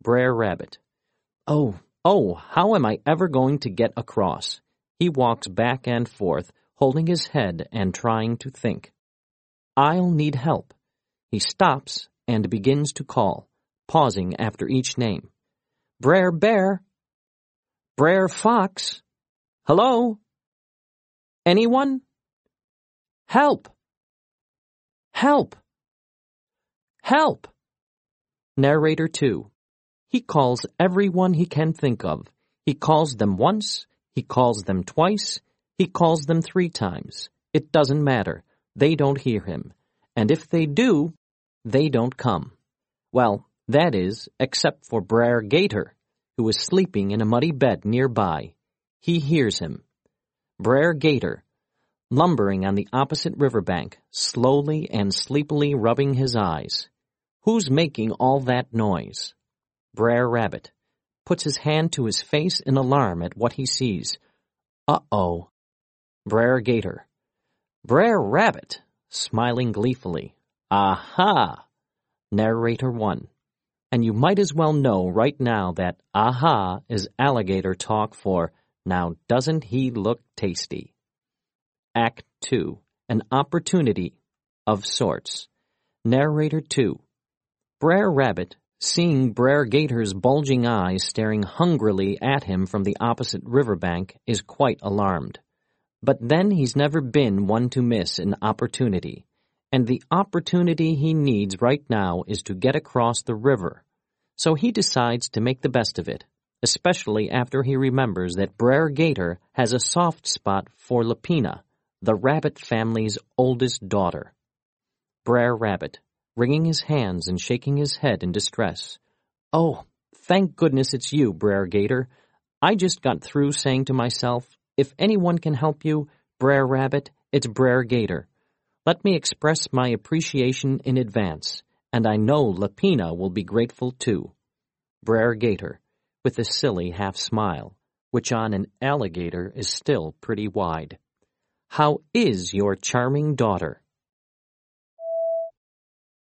Brer Rabbit. Oh, how am I ever going to get across? He walks back and forth, holding his head and trying to think. I'll need help. He stops and begins to call, pausing after each name. Brer Bear. Brer Fox. Hello? Anyone? Help! Help! Help! Narrator 2. He calls everyone he can think of. He calls them once, he calls them twice, he calls them 3 times. It doesn't matter. They don't hear him. And if they do, they don't come. Well, that is, except for Brer Gator, who is sleeping in a muddy bed nearby. He hears him. Brer Gator, lumbering on the opposite riverbank, slowly and sleepily rubbing his eyes. Who's making all that noise? Brer Rabbit puts his hand to his face in alarm at what he sees. Uh-oh. Brer Gator. Brer Rabbit, smiling gleefully. Aha! Narrator 1. And you might as well know right now that aha is alligator talk for now doesn't he look tasty? Act 2. An opportunity of sorts. Narrator 2. Brer Rabbit, seeing Brer Gator's bulging eyes staring hungrily at him from the opposite riverbank, is quite alarmed. But then he's never been one to miss an opportunity, and the opportunity he needs right now is to get across the river. So he decides to make the best of it, especially after he remembers that Brer Gator has a soft spot for Lapina, the rabbit family's oldest daughter. Brer Rabbit, wringing his hands and shaking his head in distress. Oh, thank goodness it's you, Brer Gator. I just got through saying to myself, if anyone can help you, Brer Rabbit, it's Brer Gator. Let me express my appreciation in advance, and I know Lapina will be grateful too. Brer Gator, with a silly half-smile, which on an alligator is still pretty wide. How is your charming daughter?